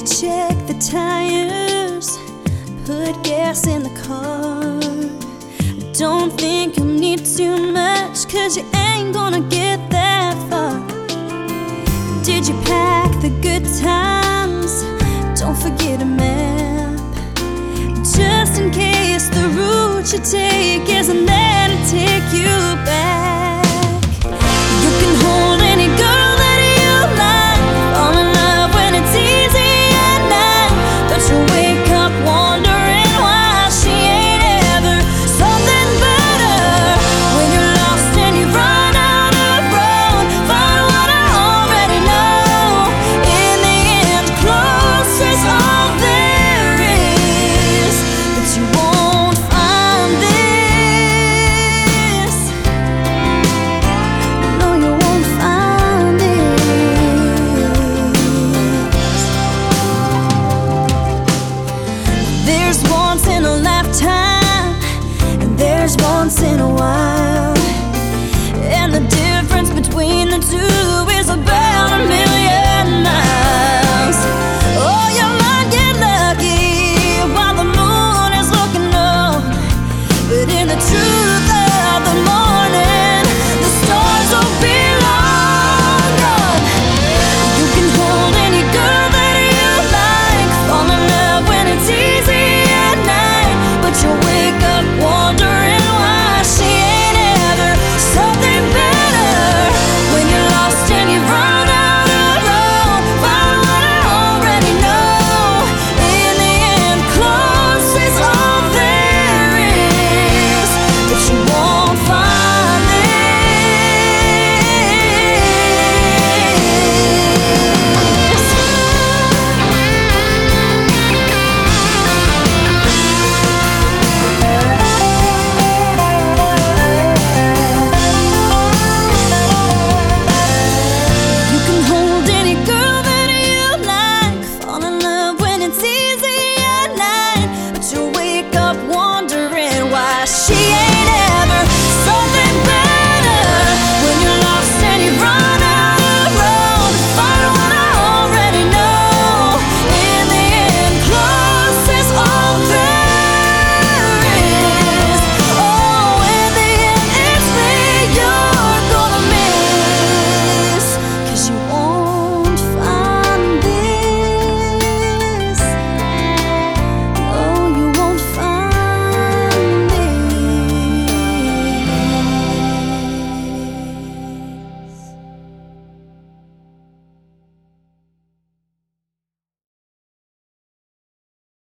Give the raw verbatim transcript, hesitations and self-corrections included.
check the tires, put gas in the car. Don't think you need too much, cause you ain't gonna get that far. Did you pack the good times? Don't forget a map, just in case the route you take isn't there to take you